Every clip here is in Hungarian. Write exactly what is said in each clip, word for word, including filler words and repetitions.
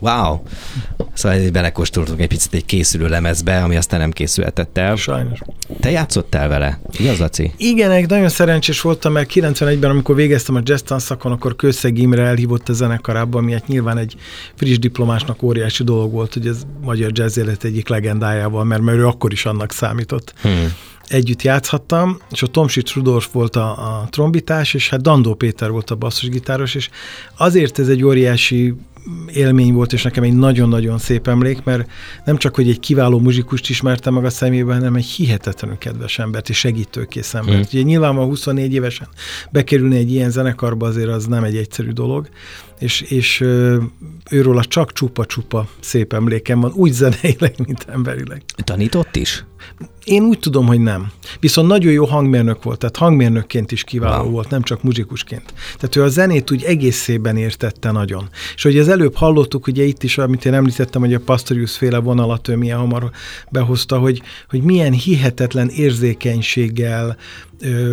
Wow! Szóval belekóstoltunk egy picit egy készülő lemezbe, ami aztán nem készülhetett el. Sajnos. Te játszottál vele? Igaz, Laci? Igen, nagyon szerencsés voltam, mert kilencvenegyben, amikor végeztem a jazz tanszakon, akkor Kőszeg Imre elhívott a zenekarába, ami hát nyilván egy friss diplomásnak óriási dolog volt, hogy ez magyar jazz élet egyik legendájával, mert, mert ő akkor is annak számított. Hmm. Együtt játszhattam, és a Tomsics Rudolf volt a, a trombitás, és hát Dandó Péter volt a basszusgitáros, és azért ez egy óriási élmény volt, és nekem egy nagyon-nagyon szép emlék, mert nem csak, hogy egy kiváló muzsikust ismertem meg a szemében, hanem egy hihetetlenül kedves embert, és segítőkész embert. Mm. Ugye nyilvánvalóan huszonnégy évesen bekerülni egy ilyen zenekarba azért az nem egy egyszerű dolog, és, és őről a csak csupa-csupa szép emlékem van, úgy zeneileg, mint emberileg. Tanított is? Én úgy tudom, hogy nem. Viszont nagyon jó hangmérnök volt, tehát hangmérnökként is kiváló wow. volt, nem csak muzsikusként. Tehát ő a zenét úgy egészében értette nagyon. És hogy az előbb hallottuk, ugye itt is, amit én említettem, hogy a Pastorius féle vonalat ő milyen hamar behozta, hogy, hogy milyen hihetetlen érzékenységgel, ö,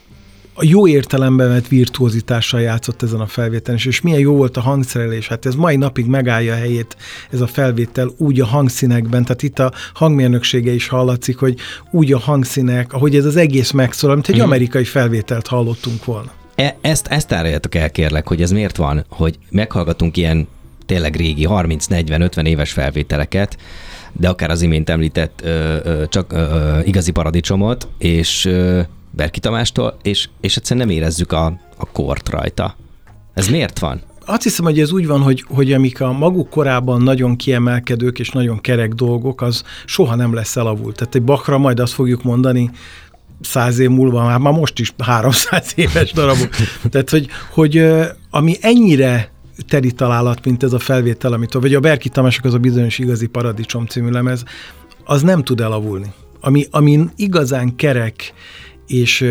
a jó értelemben vett virtuózitással játszott ezen a felvételen, és milyen jó volt a hangszerelés. Hát ez mai napig megállja a helyét, ez a felvétel úgy a hangszínekben, tehát itt a hangmérnöksége is hallatszik, hogy úgy a hangszínek, ahogy ez az egész megszólal, mint egy hmm. amerikai felvételt hallottunk volna. E- ezt, ezt áruljátok el, kérlek, hogy ez miért van, hogy meghallgatunk ilyen tényleg régi, harminc, negyven, ötven éves felvételeket, de akár az imént említett ö, ö, csak ö, ö, igazi paradicsomot, és ö, Berki Tamástól, és, és egyszerűen nem érezzük a, a kort rajta. Ez miért van? Azt hiszem, hogy ez úgy van, hogy, hogy amik a maguk korában nagyon kiemelkedők és nagyon kerek dolgok, az soha nem lesz elavult. Tehát egy Bachra majd azt fogjuk mondani, száz év múlva, már, már most is háromszáz éves darabok. Tehát, hogy, hogy ami ennyire teri találat, mint ez a felvétel, amit, vagy a Berki Tamások az a bizonyos igazi paradicsom című lemez, az nem tud elavulni. Ami, ami igazán kerek, és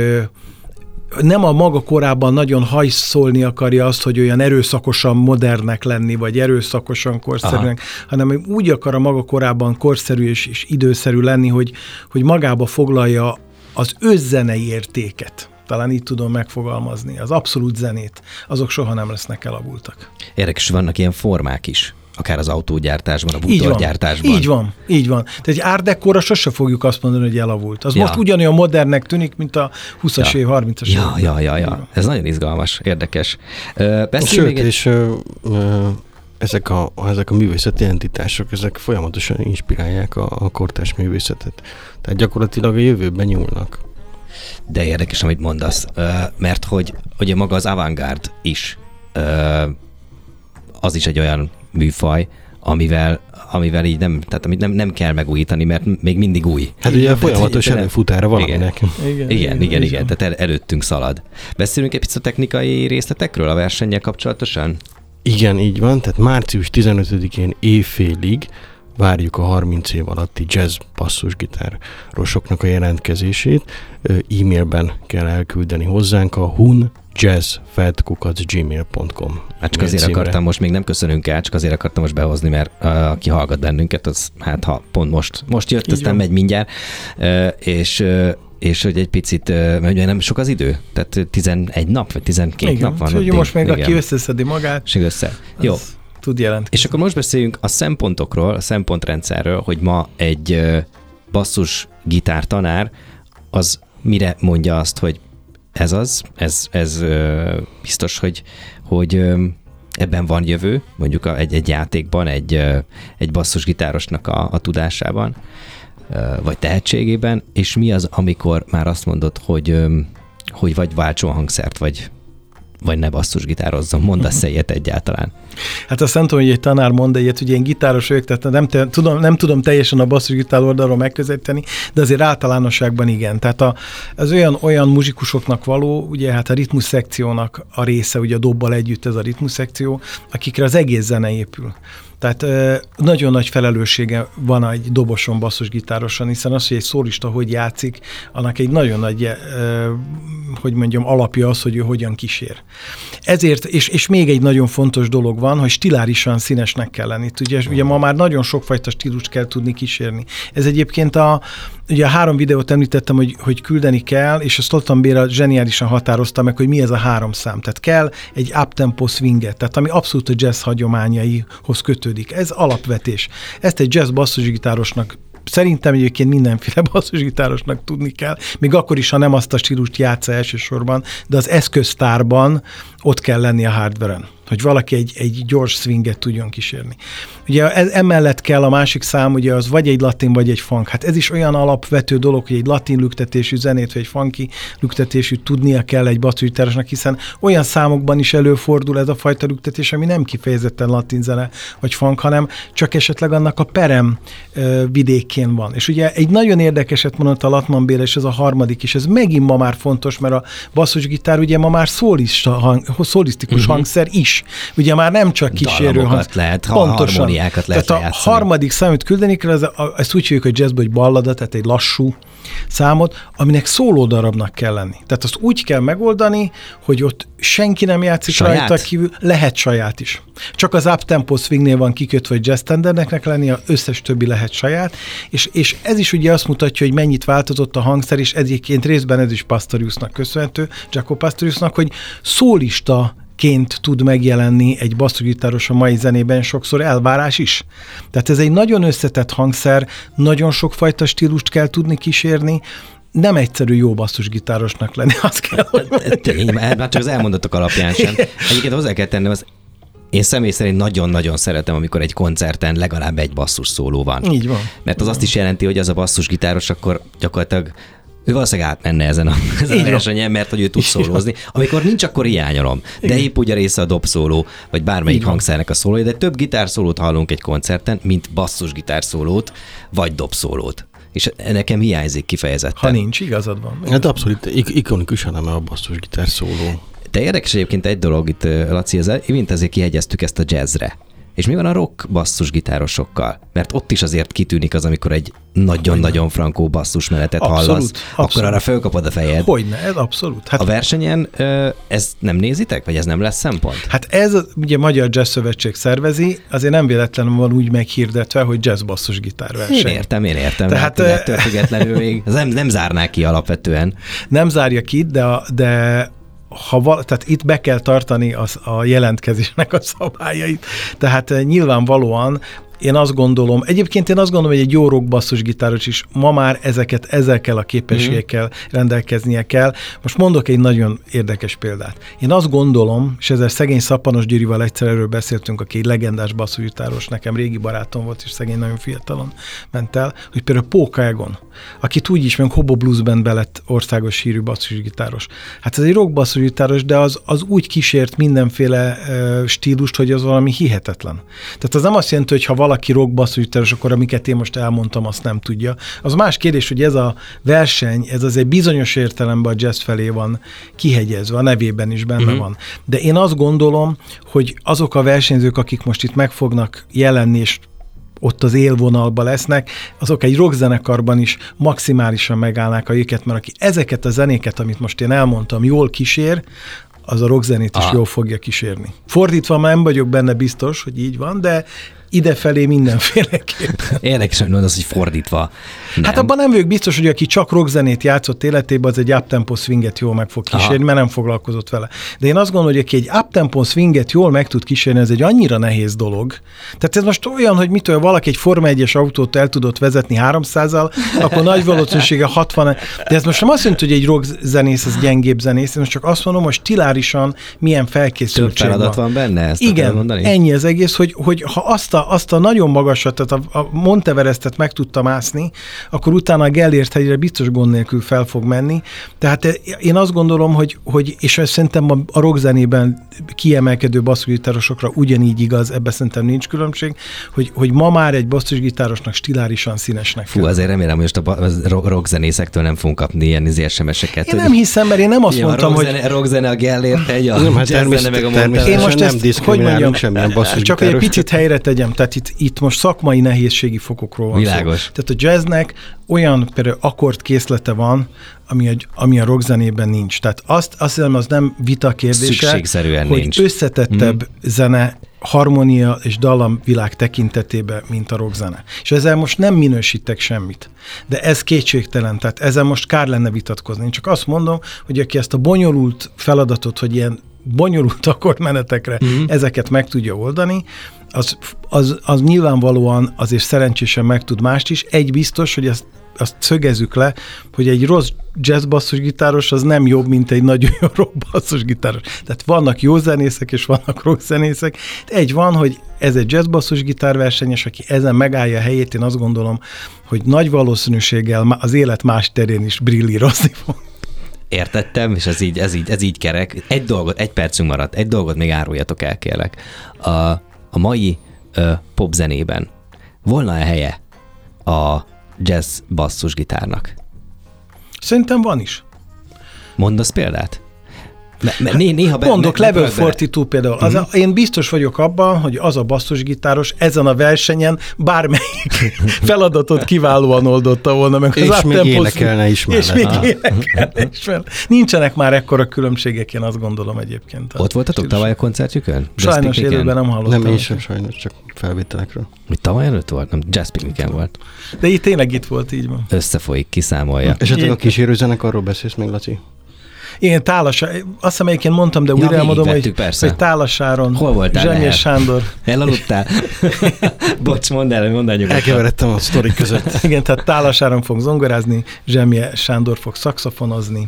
nem a maga korában nagyon hajszolni akarja azt, hogy olyan erőszakosan modernek lenni, vagy erőszakosan korszerűnek, aha. hanem úgy akar a maga korában korszerű és, és időszerű lenni, hogy, hogy magába foglalja az özzenei értéket. Talán így tudom megfogalmazni. Az abszolút zenét, azok soha nem lesznek elavultak. Érdekes, vannak ilyen formák is. Akár az autógyártásban, a bútorgyártásban. Így van, így van. Tehát egy art décorra sose fogjuk azt mondani, hogy elavult. Az ja. most ugyanolyan modernnek tűnik, mint a huszas ja. év, harmincas év. Ja, ja, ja, ja. Ez nagyon izgalmas, érdekes. Uh, Sőt, egy... és uh, uh, ezek, a, ezek a művészeti entitások, ezek folyamatosan inspirálják a, a kortárs művészetet. Tehát gyakorlatilag a jövőben nyúlnak. De érdekes, amit mondasz, uh, mert hogy ugye maga az avantgárd is, uh, az is egy olyan műfaj, amivel, amivel így nem, tehát amit nem, nem kell megújítani, mert még mindig új. Hát ugye folyamatos előfutára valaminek. Igen, igen, igen, igen, igen, tehát el, előttünk szalad. Beszélünk egy picit technikai részletekről a versennyel kapcsolatosan? Igen, így van, tehát március tizenötödikén éjfélig várjuk a harminc év alatti jazz basszusgitárosoknak a jelentkezését. E-mailben kell elküldeni hozzánk a hun jazz fed kukac gmail pont com. Hát csak azért akartam most, még nem köszönünk el, csak azért akartam most behozni, mert uh, aki hallgat bennünket, az hát ha pont most, most jött, aztán megy mindjárt, uh, és, uh, és hogy egy picit, uh, mert nem sok az idő, tehát tizenegy nap, vagy tizenkét igen, nap van. Igen, most még igen. Aki összeszedi magát, és össze. Jó. Tud jelentkezni. És akkor most beszéljünk a szempontokról, a szempontrendszerről, hogy ma egy uh, basszus gitár tanár az mire mondja azt, hogy ez az, ez, ez uh, biztos, hogy, hogy uh, ebben van jövő, mondjuk a, egy, egy játékban, egy, uh, egy basszusgitárosnak a, a tudásában, uh, vagy tehetségében, és mi az, amikor már azt mondod, hogy, um, hogy vagy váltson hangszert, vagy vagy ne basszusgitározzon, mondasz-e ilyet egyáltalán? Hát azt nem tudom, hogy egy tanár mond ilyet, ugye én gitáros vagyok, tehát nem, te, tudom, nem tudom teljesen a basszusgitár oldalról megközelíteni, de azért általánosságban igen. Tehát a, az olyan, olyan muzsikusoknak való, ugye hát a ritmus szekciónak a része, ugye a dobbal együtt ez a ritmus szekció, akikre az egész zene épül. Tehát nagyon nagy felelőssége van egy doboson, basszusgitároson, hiszen az, hogy egy szólista hogy játszik, annak egy nagyon nagy, hogy mondjam, alapja az, hogy ő hogyan kísér. Ezért, és, és még egy nagyon fontos dolog van, hogy stilárisan színesnek kell lenni. Ugye, ugye ma már nagyon sokfajta stílust kell tudni kísérni. Ez egyébként a ugye a három videót említettem, hogy, hogy küldeni kell, és a Stoltan Béla zseniálisan határozta meg, hogy mi ez a három szám. Tehát kell egy uptempo swinget, tehát ami abszolút a jazz hagyományaihoz kötődik. Ez alapvetés. Ezt egy jazz basszusgitárosnak szerintem egyébként mindenféle basszusgitárosnak tudni kell, még akkor is, ha nem azt a stílust játsza elsősorban, de az eszköztárban ott kell lenni a hardware-en, hogy valaki egy, egy gyors swinget tudjon kísérni. Ugye ez, emellett kell a másik szám, ugye az vagy egy latin, vagy egy funk. Hát ez is olyan alapvető dolog, hogy egy latin lüktetésű zenét, vagy egy funky lüktetésű tudnia kell egy basszusgitárosnak, hiszen olyan számokban is előfordul ez a fajta lüktetés, ami nem kifejezetten latin zene, vagy funk, hanem csak esetleg annak a perem uh, vidékén van. És ugye egy nagyon érdekeset mondott a Latman Béla, és ez a harmadik is, ez megint ma már fontos, mert a basszusgitár ugye ma már szólista hang, szólisztikus uh-huh. hangszer is. Ugye már nem csak kísérő hangszer. lehet, harmóniákat lehet tehát lejátszani. A harmadik számot küldeni kell, ez, a, ezt úgy hívjuk, hogy jazzből egy ballada, tehát egy lassú számot, aminek szóló darabnak kell lenni. Tehát azt úgy kell megoldani, hogy ott senki nem játszik saját? rajta kívül, lehet saját is. Csak az uptempo swingnél van kikötve, hogy jazz standardnek lenni, az összes többi lehet saját, és, és ez is ugye azt mutatja, hogy mennyit változott a hangszer, és egyébként részben ez is Pastoriusnak köszönhető, Jaco Pastoriusnak, hogy szólista ként tud megjelenni egy basszusgitáros a mai zenében, sokszor elvárás is. Tehát ez egy nagyon összetett hangszer, nagyon sokfajta stílust kell tudni kísérni, nem egyszerű jó basszusgitárosnak lenni, azt kell, hogy mondjam. Már csak az elmondottak alapján sem. Egyébként hozzá kell tennem, az én személy szerint nagyon-nagyon szeretem, amikor egy koncerten legalább egy basszus szóló van. Így van. Mert az azt is jelenti, hogy az a basszusgitáros akkor gyakorlatilag ő valószínűleg átmenne ezen a, ezen a versenyen, mert hogy ő tud szólózni. Amikor nincs, akkor hiányolom. De épp úgy a része a dobszóló, vagy bármelyik hangszernek a szólója, de több gitárszólót hallunk egy koncerten, mint basszusgitárszólót, vagy dobszólót. És nekem hiányzik kifejezetten. Ha nincs, igazad van. Hát abszolút ik- ikonikus, hanem a basszusgitárszóló. De érdekes egyébként egy dolog itt, Laci, az mint ezért kihegyeztük ezt a jazzre. És mi van a rock basszusgitárosokkal? Mert ott is azért kitűnik az, amikor egy nagyon-nagyon frankó basszusmenetet hallasz, abszolút, akkor abszolút. Arra fölkapod a fejed. Hogyne, ez abszolút. Hát, a versenyen ezt nem nézitek, vagy ez nem lesz szempont? Hát ez ugye Magyar Jazz Szövetség szervezi, azért nem véletlenül van úgy meghirdetve, hogy jazz basszusgitár verseny. Én értem, én értem. Tehát hát, ettől függetlenül még nem, nem zárnák ki alapvetően. Nem zárja ki, de, de ha val- tehát itt be kell tartani az, a jelentkezésnek a szabályait. Tehát nyilvánvalóan én azt gondolom, egyébként én azt gondolom, hogy egy jó rock basszusgitáros is ma már ezeket, ezekkel a képességekkel mm. rendelkeznie kell. Most mondok egy nagyon érdekes példát. Én azt gondolom, és ezzel szegény Szappanos Gyurival egyszer erről beszéltünk, aki egy legendás basszusgitáros, nekem régi barátom volt, és szegény nagyon fiatalon ment el, hogy például Póka Egon, akit úgy is, meg Hobo Blues Bandben lett országos hírű basszusgitáros. Hát ez egy rock basszusgitáros, de az, az úgy kísért mindenféle uh, stílust, hogy az valami hihetetlen. Tehát az nem azt jelenti, hogy ha valaki rock basszusgitáros, akkor amiket én most elmondtam, azt nem tudja. Az más kérdés, hogy ez a verseny, ez azért bizonyos értelemben a jazz felé van kihegyezve, a nevében is benne uh-huh. van. De én azt gondolom, hogy azok a versenyzők, akik most itt meg fognak jelenni, és ott az élvonalba lesznek, azok egy rockzenekarban is maximálisan megállnák a jegyet, mert aki ezeket a zenéket, amit most én elmondtam, jól kísér, az a rockzenét is ah. jól fogja kísérni. Fordítva már nem vagyok benne biztos, hogy így van, de idefelé mindenféleképpen. Érdekes, hogy mondod, hogy fordítva. Nem. Hát abban nem vagyok biztos, hogy aki csak rockzenét játszott életében, az egy uptempo swinget jól meg fog kísérni, Aha. mert nem foglalkozott vele. De én azt gondolom, hogy aki egy uptempo swinget jól meg tud kísérni, ez egy annyira nehéz dolog. Tehát ez most olyan, hogy mitől valaki egy Forma egyes autót el tudott vezetni háromszázzal, akkor nagy valószínűsége hatvan. De ez most nem azt jelenti, hogy egy rockzenész, ez gyengébb zenész, most csak azt mondom, hogy stilárisan milyen felkészültség van. Több feladat van benne? Ezt Igen, ennyi az egész, hogy, hogy ha azt a azt a nagyon magasat, tehát a, a Monteverestet meg tudta mászni, akkor utána a Gellért hegyre biztos gond nélkül fel fog menni. Tehát én azt gondolom, hogy, hogy és szerintem a, a rockzenében kiemelkedő basszusgitárosokra ugyanígy igaz, ebben szerintem nincs különbség, hogy, hogy ma már egy basszusgitárosnak stilárisan színesnek Fú, kell. Azért remélem, hogy most a rockzenészektől nem fogunk kapni ilyen es em es-eket. Én nem hiszem, mert én nem azt ja, mondtam, rockzene, hogy... Rockzene a Gellért hegy, a nem, hát jazzene meg a Monteverest. Én most ezt, nem hogy mondjam, semmilyen basszusgitáros. csak egy picit helyre tegyem, tehát itt, itt most szakmai nehézségi fokokról van Világos. szó. Tehát a jazznek olyan például akkordkészlete van, ami a, ami a rockzenében nincs. Tehát azt, azt hiszem, az nem vita kérdése, Szükségszerűen hogy nincs. összetettebb mm. zene harmónia és dallamvilág tekintetében, mint a rockzene. És ezzel most nem minősítek semmit. De ez kétségtelen, tehát ezzel most kár lenne vitatkozni. Én csak azt mondom, hogy aki ezt a bonyolult feladatot, hogy ilyen bonyolult akkordmenetekre mm-hmm. ezeket meg tudja oldani, az, az, az nyilvánvalóan azért szerencsésen meg tud mást is. Egy biztos, hogy ezt azt szögezzük le, hogy egy rossz jazz basszusgitáros az nem jobb, mint egy nagyon jó rock basszusgitáros. Tehát vannak jó zenészek, és vannak rock zenészek. Egy van, hogy ez egy jazz basszusgitárversenyes, aki ezen megállja a helyét, én azt gondolom, hogy nagy valószínűséggel az élet más terén is brillírozni fog. Értettem, és ez így, ez így, ez így kerek. Egy dolgot, egy percünk maradt, egy dolgot még áruljatok el, kérlek. A, a mai ö, popzenében volna-e helye a jazz basszusgitárnak? Szerintem van is. Mondasz példát? Me, me, né, néha be, Mondok, ne, Level ne negyvenkettő például. Az uh-huh. a, én biztos vagyok abban, hogy az a basszusgitáros ezen a versenyen bármelyik feladatot kiválóan oldotta volna meg. És az még énekelne is mellett. És még énekelne is mellett. Nincsenek már ekkora különbségek, én azt gondolom egyébként. Ott voltatok tavaly a koncertjükön? Sajnos élőben nem hallottam. Nem, én sem sajnos, csak felvételekről. Mi tavaly előtt volt? Nem, Jazz Picnicen volt. De itt tényleg itt volt, így van. Összefolyik, kiszámolja. Esetleg a kísérőzenek, arról beszélsz még, Laci? Én Tálas, azt hiszem egyébként mondtam, de ja, újra elmondom, hogy, persze. hogy Tálasáron. Hol voltál? Zsemjes Sándor. Elaludtál? Bocs, mondd el, mondd el nyugodtan. Elkeveredtem a sztorik között. Igen, tehát Tálasáron fog zongorázni, Zsemjes Sándor fog szaxofonozni,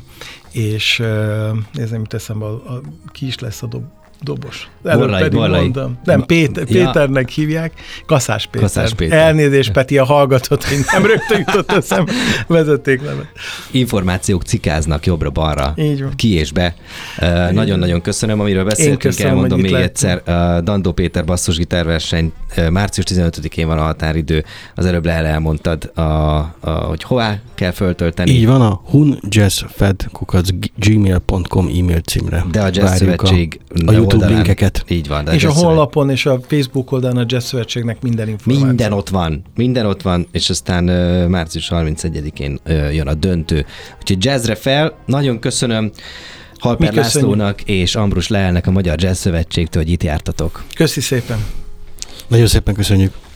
és uh, nézzem, mit eszembe, a, a, ki is lesz a dob, dobos. Előbb Borlai, pedig Borlai. mondom. Nem, Péter, Ja. Péternek hívják. Kaszás Péter. Kaszás Péter. Elnézést, Peti, a hallgatott, hogy nem rögtön jutott eszem vezetéknevet. Információk cikáznak jobbra-balra. Így van. Ki és be. Uh, nagyon-nagyon köszönöm, amiről beszéltünk. köszönöm, Elmondom hogy még itt egyszer. Uh, Dandó Péter basszusgitárverseny. Uh, március tizenötödikén van a határidő. Az előbb le elmondtad, a, a, hogy hová kell föltölteni. Így van, a hunjazzfed kukac gmail pont com e-mail címre. De a Jazz Szövetség a, a YouTube oldalán, linkeket. Így van. És a honlapon és a Facebook oldalon a Jazz Szövetségnek minden információ. Minden ott van, minden ott van, és aztán uh, március harmincegyedikén uh, jön a döntő. Úgyhogy jazzre fel, nagyon köszönöm Halper Lászlónak és Ambrus Leelnek a Magyar Jazz Szövetségtől, hogy itt jártatok. Köszi szépen. Nagyon szépen köszönjük.